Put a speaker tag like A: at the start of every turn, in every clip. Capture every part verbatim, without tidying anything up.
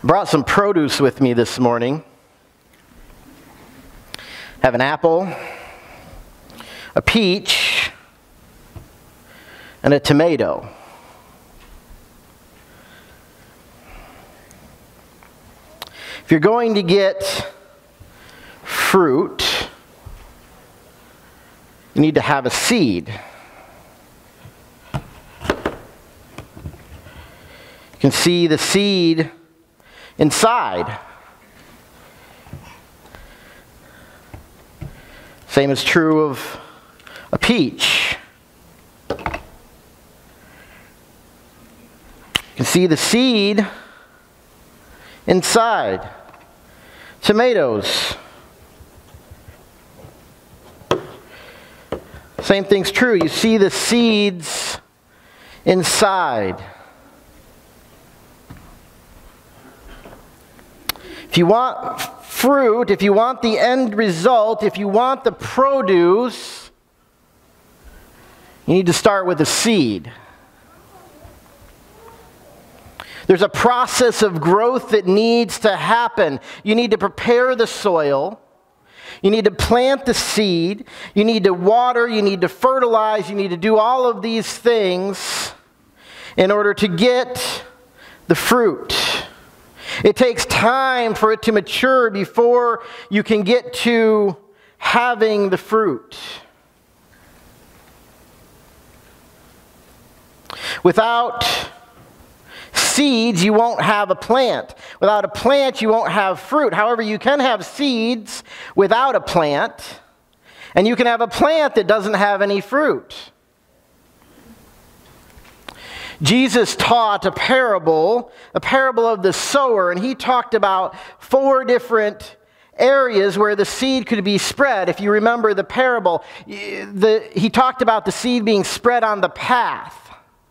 A: Brought some produce with me this morning. Have an apple, a peach, and a tomato. If you're going to get fruit, you need to have a seed. You can see the seed inside. Same is true of a peach. You can see the seed inside. Tomatoes. Same thing's true. You see the seeds inside. If you want fruit, if you want the end result, if you want the produce, you need to start with a seed. There's a process of growth that needs to happen. You need to prepare the soil. You need to plant the seed. You need to water. You need to fertilize. You need to do all of these things in order to get the fruit. It takes time for it to mature before you can get to having the fruit. Without seeds, you won't have a plant. Without a plant, you won't have fruit. However, you can have seeds without a plant, and you can have a plant that doesn't have any fruit. Jesus taught a parable, a parable of the sower, and he talked about four different areas where the seed could be spread. If you remember the parable, the, he talked about the seed being spread on the path.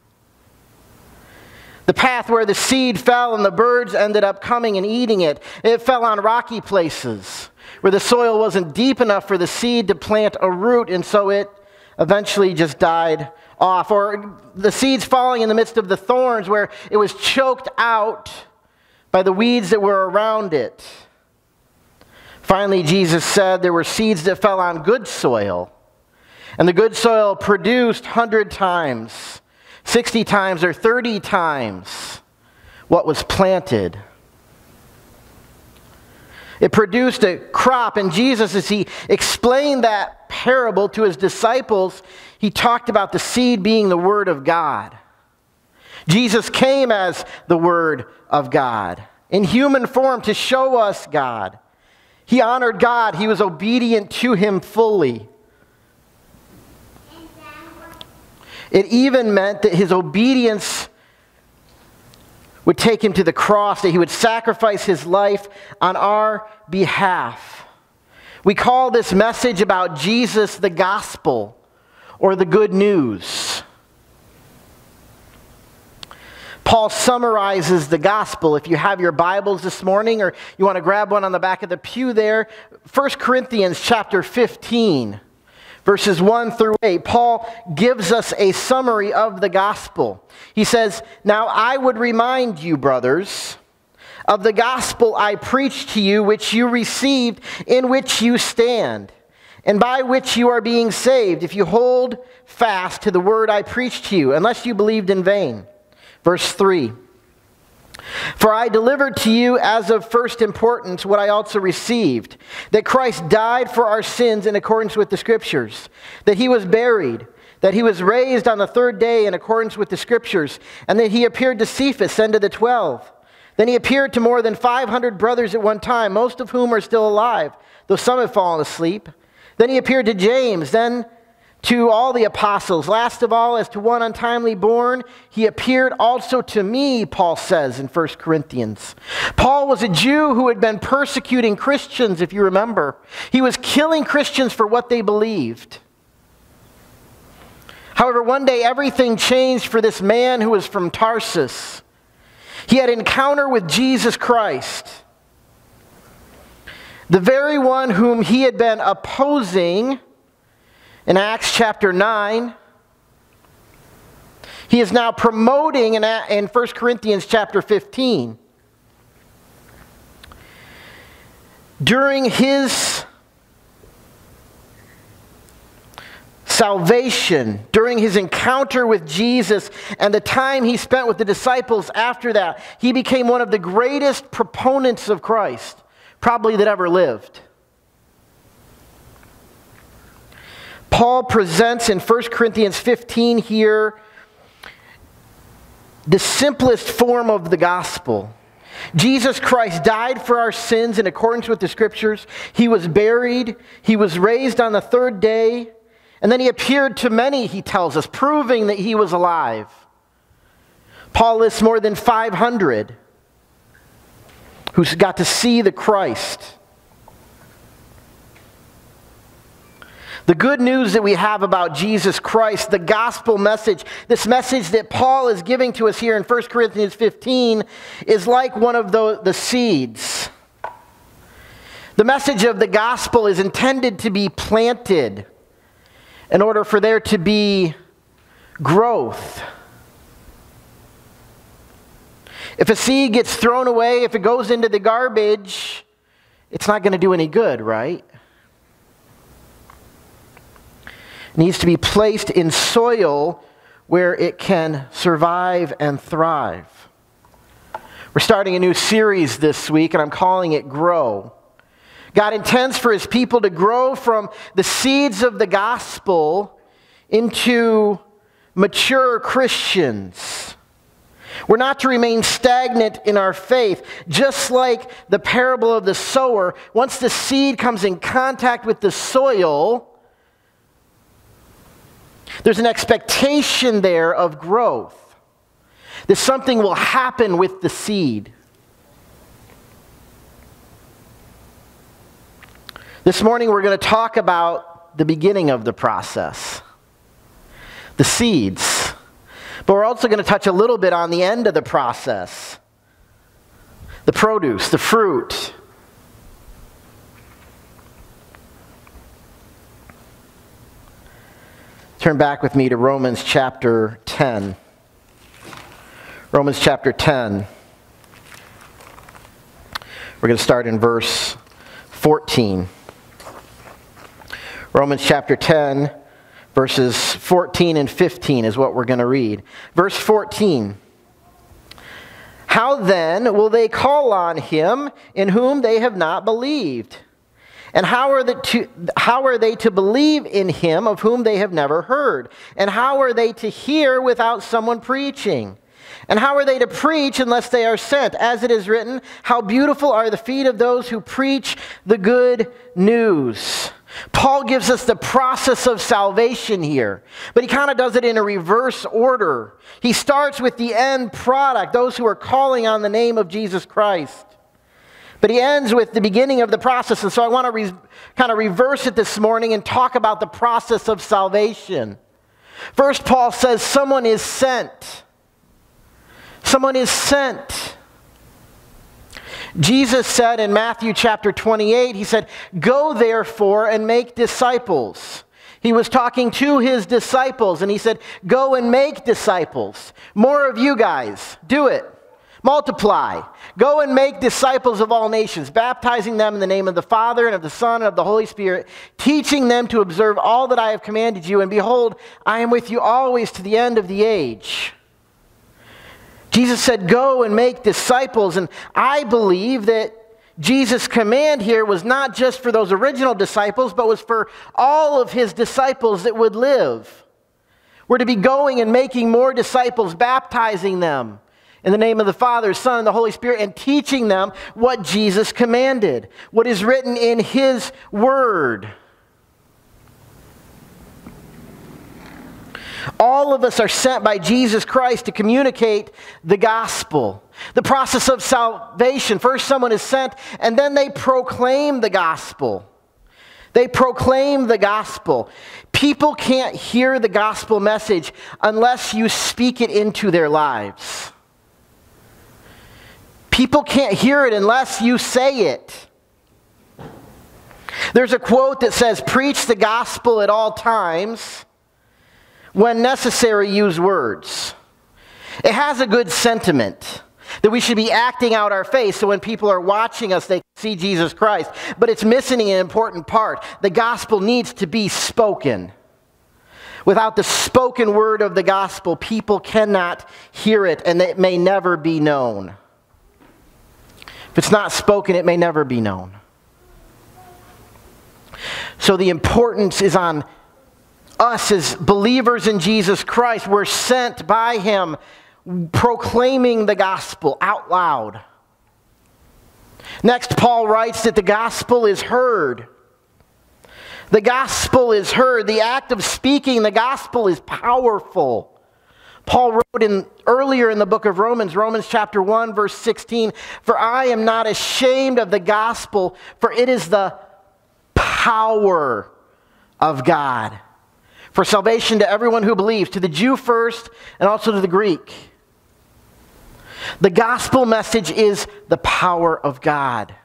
A: The path where the seed fell and the birds ended up coming and eating it. It fell on rocky places where the soil wasn't deep enough for the seed to plant a root, and so it eventually just died off. Or the seeds falling in the midst of the thorns where it was choked out by the weeds that were around it. Finally, Jesus said there were seeds that fell on good soil, and the good soil produced one hundred times, sixty times, or thirty times what was planted. It produced a crop, and Jesus, as he explained that parable to his disciples, he talked about the seed being the Word of God. Jesus came as the Word of God in human form to show us God. He honored God. He was obedient to Him fully. It even meant that his obedience would take him to the cross, that he would sacrifice his life on our behalf. We call this message about Jesus the gospel, or the good news. Paul summarizes the gospel. If you have your Bibles this morning, or you want to grab one on the back of the pew there, First Corinthians chapter fifteen. Verses one through eight, Paul gives us a summary of the gospel. He says, "Now I would remind you, brothers, of the gospel I preached to you, which you received, in which you stand, and by which you are being saved, if you hold fast to the word I preached to you, unless you believed in vain." Verse three, "For I delivered to you as of first importance what I also received, that Christ died for our sins in accordance with the Scriptures, that he was buried, that he was raised on the third day in accordance with the Scriptures, and that he appeared to Cephas and to the twelve. Then he appeared to more than five hundred brothers at one time, most of whom are still alive, though some have fallen asleep. Then he appeared to James, then to all the apostles. Last of all, as to one untimely born, he appeared also to me," Paul says in First Corinthians. Paul was a Jew who had been persecuting Christians, if you remember. He was killing Christians for what they believed. However, one day everything changed for this man who was from Tarsus. He had an encounter with Jesus Christ, the very one whom he had been opposing in Acts chapter nine. He is now promoting in, in First Corinthians chapter fifteen. during his salvation, during his encounter with Jesus and the time he spent with the disciples after that, he became one of the greatest proponents of Christ, probably that ever lived. Paul presents in First Corinthians fifteen here the simplest form of the gospel. Jesus Christ died for our sins in accordance with the Scriptures. He was buried. He was raised on the third day. And then he appeared to many, he tells us, proving that he was alive. Paul lists more than five hundred who got to see the Christ. The good news that we have about Jesus Christ, the gospel message, this message that Paul is giving to us here in First Corinthians fifteen, is like one of the, the seeds. The message of the gospel is intended to be planted in order for there to be growth. If a seed gets thrown away, if it goes into the garbage, it's not going to do any good, right? It needs to be placed in soil where it can survive and thrive. We're starting a new series this week, and I'm calling it Grow. God intends for his people to grow from the seeds of the gospel into mature Christians. We're not to remain stagnant in our faith. Just like the parable of the sower, once the seed comes in contact with the soil, there's an expectation there of growth. That something will happen with the seed. This morning we're going to talk about the beginning of the process, the seeds. But we're also going to touch a little bit on the end of the process, the produce, the fruit. Turn back with me to Romans chapter ten. Romans chapter ten. We're going to start in verse fourteen. Romans chapter ten, verses fourteen and fifteen is what we're going to read. Verse fourteen. How then will they call on him in whom they have not believed? And how are, they to, how are they to believe in him of whom they have never heard? And how are they to hear without someone preaching? And how are they to preach unless they are sent? As it is written, how beautiful are the feet of those who preach the good news. Paul gives us the process of salvation here, but he kind of does it in a reverse order. He starts with the end product, those who are calling on the name of Jesus Christ. But he ends with the beginning of the process, and so I want to re- kind of reverse it this morning and talk about the process of salvation. First, Paul says someone is sent. Someone is sent. Jesus said in Matthew chapter twenty-eight, he said, "Go therefore and make disciples." He was talking to his disciples and he said, "Go and make disciples. More of you guys. Do it. Multiply. Go and make disciples of all nations, baptizing them in the name of the Father and of the Son and of the Holy Spirit, teaching them to observe all that I have commanded you. And behold, I am with you always to the end of the age." Jesus said, go and make disciples. And I believe that Jesus' command here was not just for those original disciples, but was for all of his disciples that would live. We're to be going and making more disciples, baptizing them in the name of the Father, Son, and the Holy Spirit, and teaching them what Jesus commanded, what is written in his word. All of us are sent by Jesus Christ to communicate the gospel. The process of salvation. First someone is sent, and then they proclaim the gospel. They proclaim the gospel. People can't hear the gospel message unless you speak it into their lives. People can't hear it unless you say it. There's a quote that says, "Preach the gospel at all times. When necessary, use words." It has a good sentiment. That we should be acting out our faith so when people are watching us, they can see Jesus Christ. But it's missing an important part. The gospel needs to be spoken. Without the spoken word of the gospel, people cannot hear it, and it may never be known. If it's not spoken, it may never be known. So the importance is on us as believers in Jesus Christ. We're sent by Him, proclaiming the gospel out loud. Next, Paul writes that the gospel is heard. The gospel is heard. The act of speaking the gospel is powerful. Paul wrote in earlier in the book of Romans, Romans chapter one, verse sixteen, "For I am not ashamed of the gospel, for it is the power of God for salvation to everyone who believes, to the Jew first and also to the Greek." The gospel message is the power of God.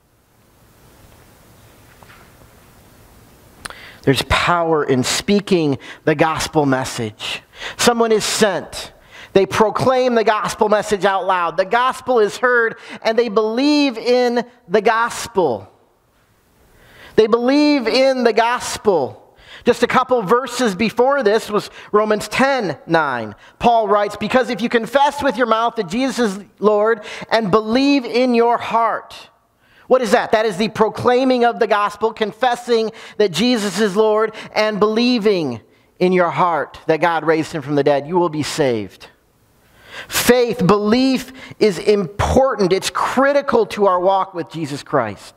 A: There's power in speaking the gospel message. Someone is sent. They proclaim the gospel message out loud. The gospel is heard, and they believe in the gospel. They believe in the gospel. Just a couple verses before this was Romans ten nine. Paul writes, "Because if you confess with your mouth that Jesus is Lord and believe in your heart." What is that? That is the proclaiming of the gospel, confessing that Jesus is Lord and believing in your heart that God raised Him from the dead. You will be saved. Faith, belief is important. It's critical to our walk with Jesus Christ.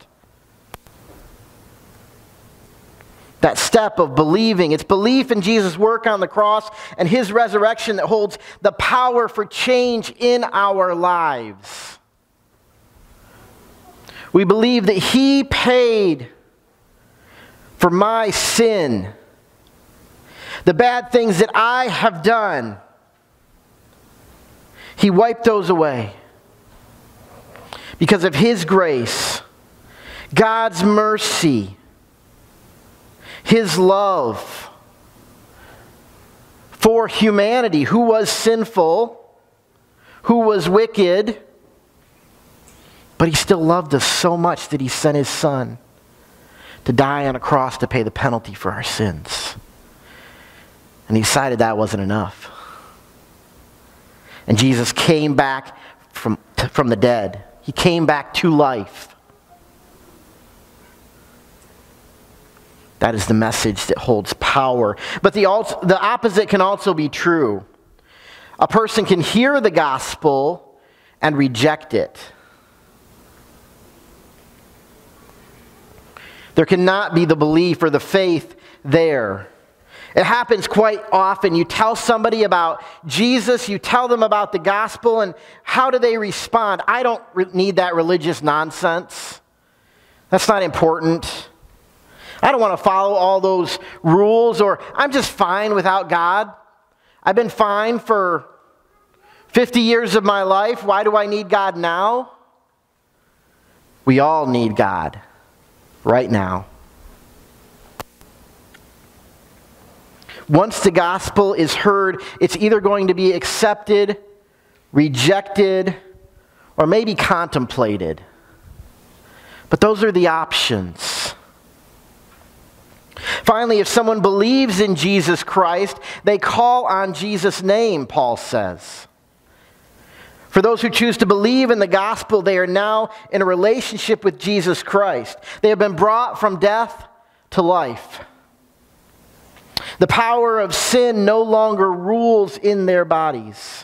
A: That step of believing. It's belief in Jesus' work on the cross and His resurrection that holds the power for change in our lives. We believe that He paid for my sin. The bad things that I have done. He wiped those away. Because of His grace, God's mercy, His love for humanity who was sinful, who was wicked, but He still loved us so much that He sent His Son to die on a cross to pay the penalty for our sins. And He decided that wasn't enough. And Jesus came back from, from the dead. He came back to life. That is the message that holds power. But the, the opposite can also be true. A person can hear the gospel and reject it. There cannot be the belief or the faith there. It happens quite often. You tell somebody about Jesus, you tell them about the gospel, and how do they respond? I don't re- need that religious nonsense. That's not important. I don't want to follow all those rules, or I'm just fine without God. I've been fine for fifty years of my life. Why do I need God now? We all need God right now. Once the gospel is heard, it's either going to be accepted, rejected, or maybe contemplated. But those are the options. Finally, if someone believes in Jesus Christ, they call on Jesus' name, Paul says. For those who choose to believe in the gospel, they are now in a relationship with Jesus Christ. They have been brought from death to life. The power of sin no longer rules in their bodies.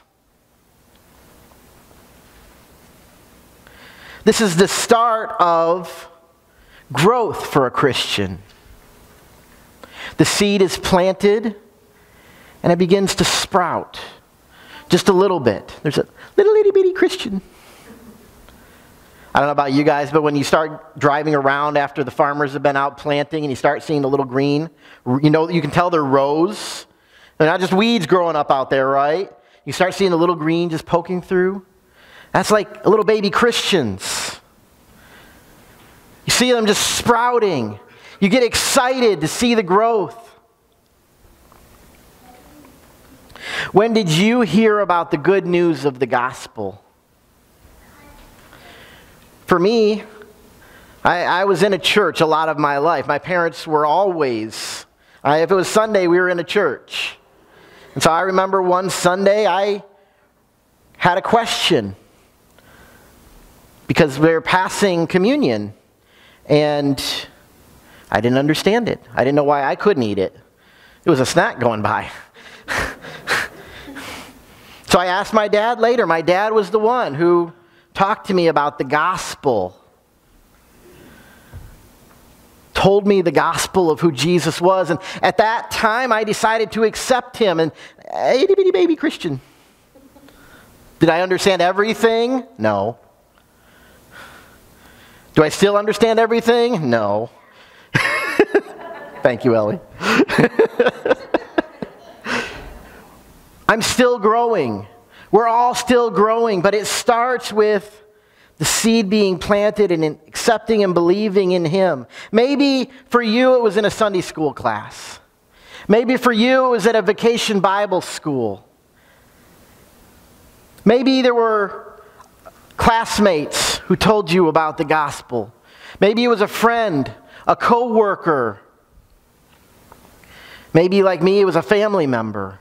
A: This is the start of growth for a Christian. The seed is planted and it begins to sprout just a little bit. There's a little itty bitty Christian. I don't know about you guys, but when you start driving around after the farmers have been out planting and you start seeing the little green, you know, you can tell they're rows. They're not just weeds growing up out there, right? You start seeing the little green just poking through. That's like little baby Christians. You see them just sprouting. You get excited to see the growth. When did you hear about the good news of the gospel? For me, I, I was in a church a lot of my life. My parents were always, I, if it was Sunday, we were in a church. And so I remember one Sunday I had a question because we were passing communion, and I didn't understand it. I didn't know why I couldn't eat it. It was a snack going by. So I asked my dad later. My dad was the one who talked to me about the gospel, told me the gospel of who Jesus was. And at that time, I decided to accept him. And itty bitty baby Christian. Did I understand everything? No. Do I still understand everything? No. Thank you, Ellie. I'm still growing. We're all still growing, but it starts with the seed being planted and in accepting and believing in him. Maybe for you it was in a Sunday school class. Maybe for you it was at a vacation Bible school. Maybe there were classmates who told you about the gospel. Maybe it was a friend, a coworker. Maybe like me it was a family member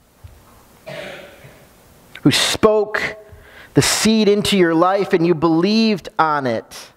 A: who spoke the seed into your life and you believed on it.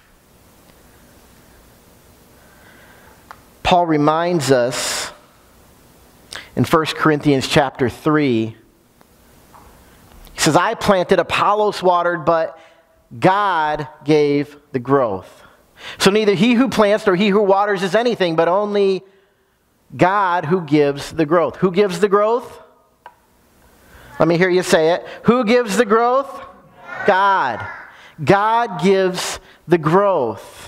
A: Paul reminds us in First Corinthians chapter three, he says, I planted, Apollos watered, but God gave the growth. So neither he who plants nor he who waters is anything, but only God who gives the growth. Who gives the growth? Let me hear you say it. Who gives the growth? God. God gives the growth.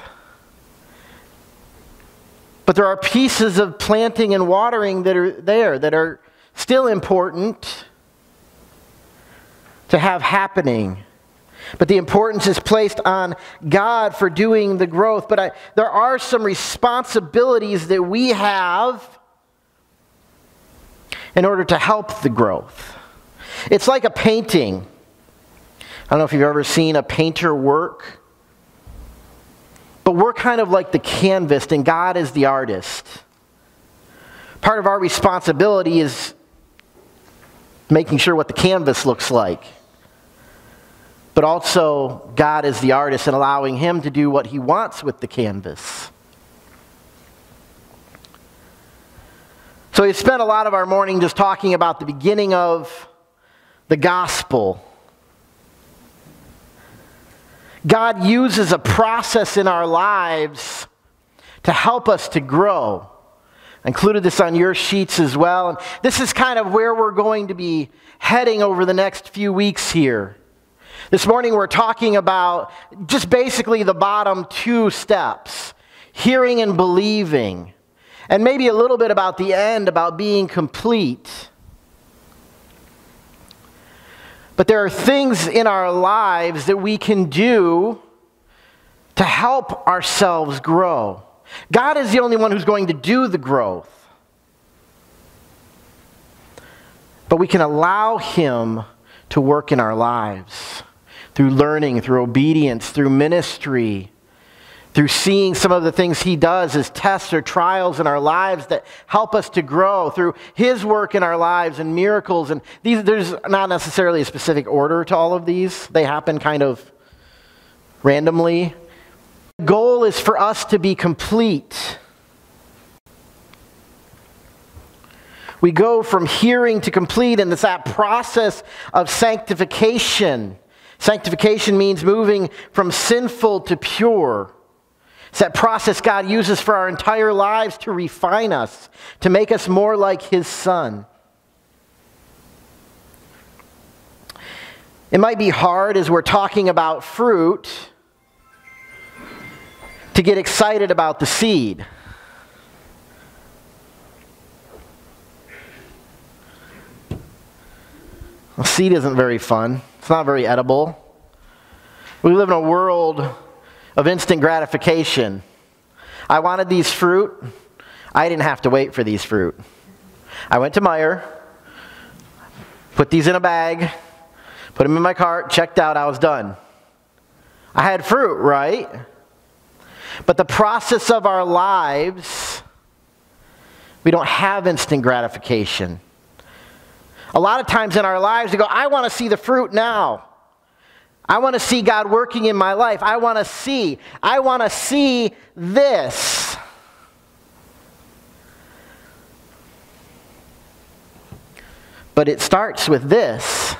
A: But there are pieces of planting and watering that are there that are still important to have happening. But the importance is placed on God for doing the growth. But I, there are some responsibilities that we have in order to help the growth. It's like a painting. I don't know if you've ever seen a painter work, but we're kind of like the canvas and God is the artist. Part of our responsibility is making sure what the canvas looks like. But also, God is the artist and allowing him to do what he wants with the canvas. So we spent a lot of our morning just talking about the beginning of the gospel. God uses a process in our lives to help us to grow. I included this on your sheets as well. And this is kind of where we're going to be heading over the next few weeks here. This morning we're talking about just basically the bottom two steps, hearing and believing, and maybe a little bit about the end, about being complete. But there are things in our lives that we can do to help ourselves grow. God is the only one who's going to do the growth. But we can allow him to work in our lives through learning, through obedience, through ministry, through seeing some of the things he does as tests or trials in our lives that help us to grow, through his work in our lives and miracles. And these, there's not necessarily a specific order to all of these. They happen kind of randomly. The goal is for us to be complete. We go from hearing to complete, and it's that process of sanctification. Sanctification means moving from sinful to pure. It's that process God uses for our entire lives to refine us, to make us more like his Son. It might be hard as we're talking about fruit to get excited about the seed. The seed isn't very fun. It's not very edible. We live in a world of instant gratification. I wanted these fruit. I didn't have to wait for these fruit. I went to Meijer, put these in a bag, put them in my cart, checked out, I was done. I had fruit, right? But the process of our lives, we don't have instant gratification. A lot of times in our lives, we go, I want to see the fruit now. I want to see God working in my life. I want to see. I want to see this. But it starts with this.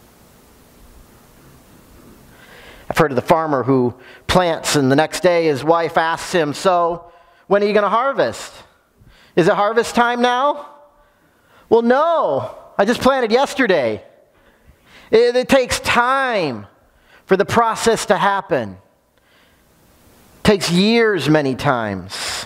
A: I've heard of the farmer who plants and the next day his wife asks him, so when are you going to harvest? Is it harvest time now? Well, no. I just planted yesterday. It, it takes time for the process to happen. It takes years many times.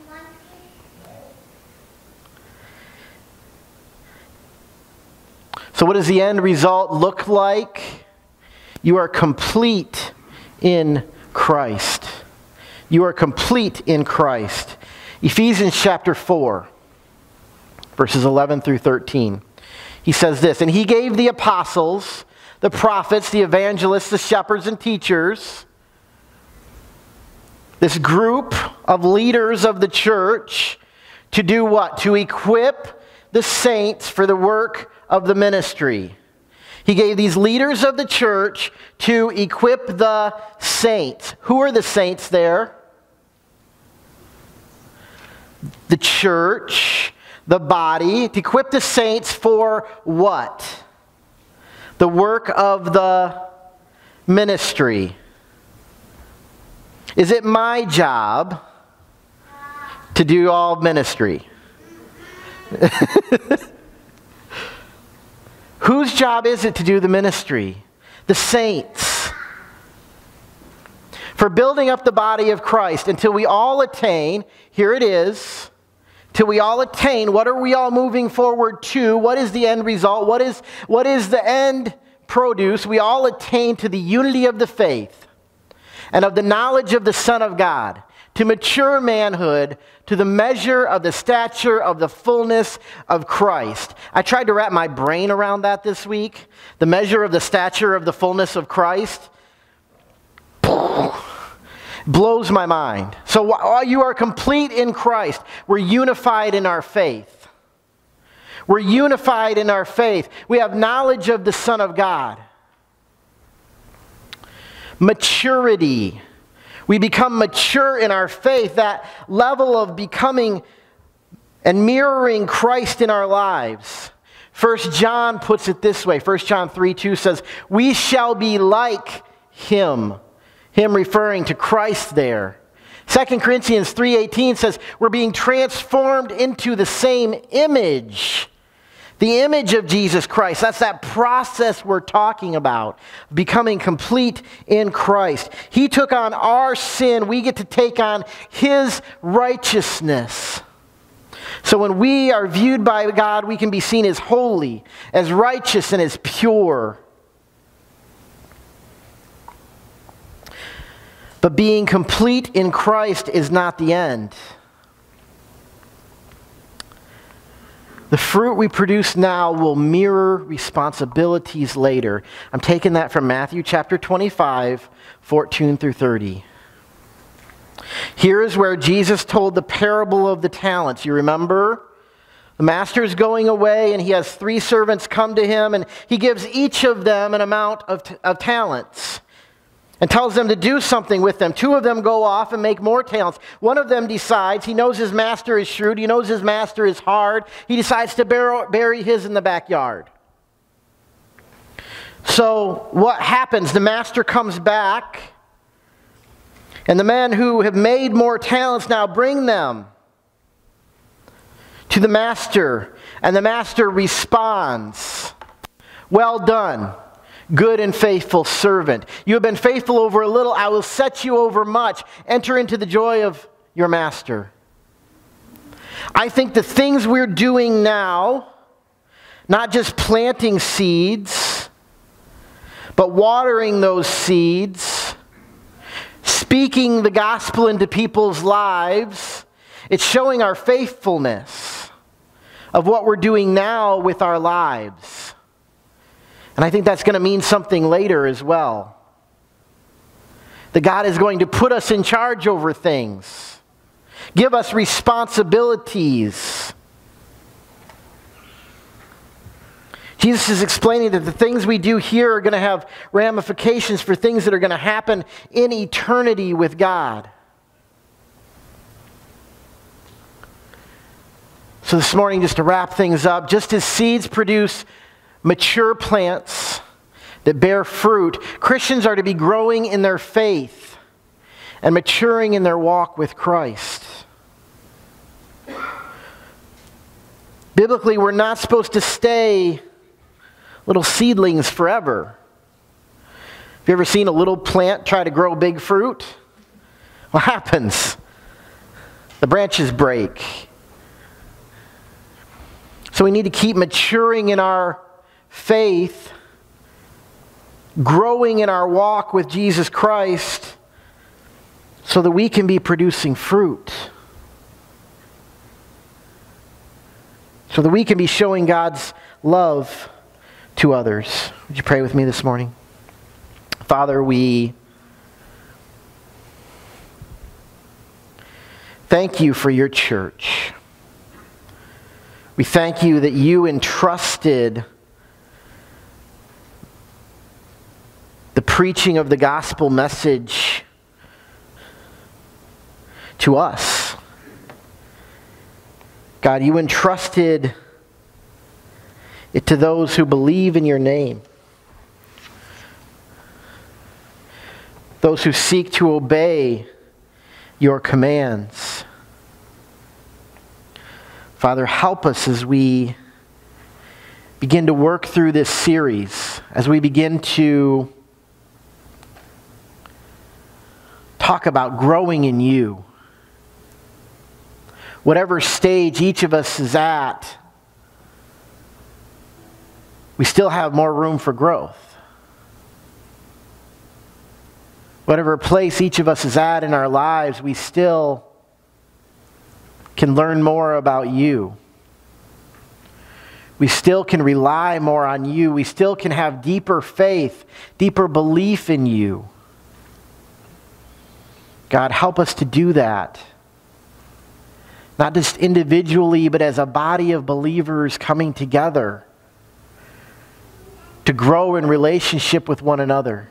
A: So what does the end result look like? You are complete in Christ. You are complete in Christ. Ephesians chapter four, verses eleven through thirteen. He says this, and he gave the apostles, the prophets, the evangelists, the shepherds, and teachers, this group of leaders of the church, to do what? To equip the saints for the work of the ministry. He gave these leaders of the church to equip the saints. Who are the saints there? The church, the body, to equip the saints for what? The work of the ministry. Is it my job to do all ministry? Whose job is it to do the ministry? The saints. For building up the body of Christ until we all attain, here it is, till we all attain, what are we all moving forward to? What is the end result? What is, what is the end produce? We all attain to the unity of the faith and of the knowledge of the Son of God, to mature manhood, to the measure of the stature of the fullness of Christ. I tried to wrap my brain around that this week. The measure of the stature of the fullness of Christ blows my mind. So while you are complete in Christ, we're unified in our faith. We're unified in our faith. We have knowledge of the Son of God. Maturity. We become mature in our faith, that level of becoming and mirroring Christ in our lives. First John puts it this way. First John three two says, we shall be like him. Him referring to Christ there. Second Corinthians three eighteen says, we're being transformed into the same image. The image of Jesus Christ. That's that process we're talking about. Becoming complete in Christ. He took on our sin. We get to take on his righteousness. So when we are viewed by God, we can be seen as holy, as righteous, and as pure. But being complete in Christ is not the end. The fruit we produce now will mirror responsibilities later. I'm taking that from Matthew chapter twenty-five, fourteen through thirty. Here is where Jesus told the parable of the talents. You remember? The master is going away and he has three servants come to him and he gives each of them an amount of, t- of talents. And tells them to do something with them. Two of them go off and make more talents. One of them decides, he knows his master is shrewd, he knows his master is hard, he decides to bury his in the backyard. So what happens? The master comes back, and the men who have made more talents now bring them to the master, and the master responds, well done, good and faithful servant. You have been faithful over a little, I will set you over much. Enter into the joy of your master. I think the things we're doing now, not just planting seeds, but watering those seeds, speaking the gospel into people's lives, it's showing our faithfulness of what we're doing now with our lives. And I think that's going to mean something later as well. That God is going to put us in charge over things, give us responsibilities. Jesus is explaining that the things we do here are going to have ramifications for things that are going to happen in eternity with God. So this morning, just to wrap things up, just as seeds produce mature plants that bear fruit, Christians are to be growing in their faith and maturing in their walk with Christ. Biblically, we're not supposed to stay little seedlings forever. Have you ever seen a little plant try to grow big fruit? What happens? The branches break. So we need to keep maturing in our faith, growing in our walk with Jesus Christ, so that we can be producing fruit. So that we can be showing God's love to others. Would you pray with me this morning? Father, we thank you for your church. We thank you that you entrusted the preaching of the gospel message to us. God, you entrusted it to those who believe in your name, those who seek to obey your commands. Father, help us as we begin to work through this series, as we begin to talk about growing in you. Whatever stage each of us is at, we still have more room for growth. Whatever place each of us is at in our lives, we still can learn more about you. We still can rely more on you. We still can have deeper faith, deeper belief in you. God, help us to do that. Not just individually, but as a body of believers coming together to grow in relationship with one another.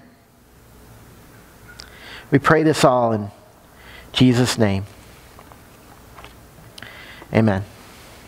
A: We pray this all in Jesus' name. Amen.